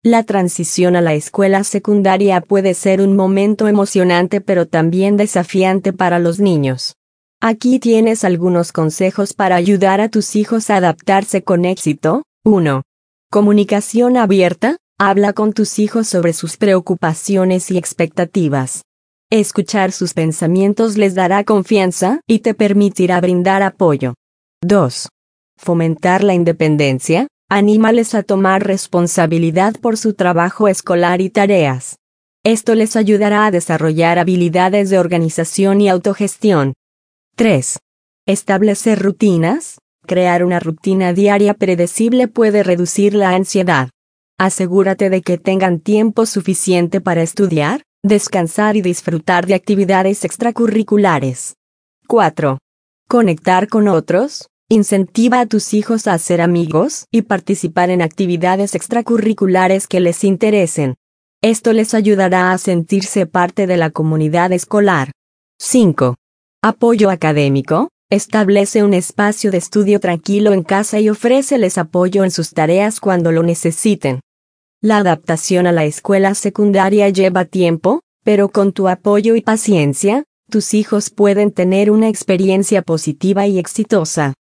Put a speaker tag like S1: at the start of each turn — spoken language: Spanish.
S1: La transición a la escuela secundaria puede ser un momento emocionante pero también desafiante para los niños. Aquí tienes algunos consejos para ayudar a tus hijos a adaptarse con éxito. 1. Comunicación abierta. Habla con tus hijos sobre sus preocupaciones y expectativas. Escuchar sus pensamientos les dará confianza y te permitirá brindar apoyo. 2. Fomentar la independencia. Anímales a tomar responsabilidad por su trabajo escolar y tareas. Esto les ayudará a desarrollar habilidades de organización y autogestión. 3. Establecer rutinas. Crear una rutina diaria predecible puede reducir la ansiedad. Asegúrate de que tengan tiempo suficiente para estudiar, descansar y disfrutar de actividades extracurriculares. 4. Conectar con otros. Incentiva a tus hijos a hacer amigos y participar en actividades extracurriculares que les interesen. Esto les ayudará a sentirse parte de la comunidad escolar. 5. Apoyo académico. Establece un espacio de estudio tranquilo en casa y ofréceles apoyo en sus tareas cuando lo necesiten. La adaptación a la escuela secundaria lleva tiempo, pero con tu apoyo y paciencia, tus hijos pueden tener una experiencia positiva y exitosa.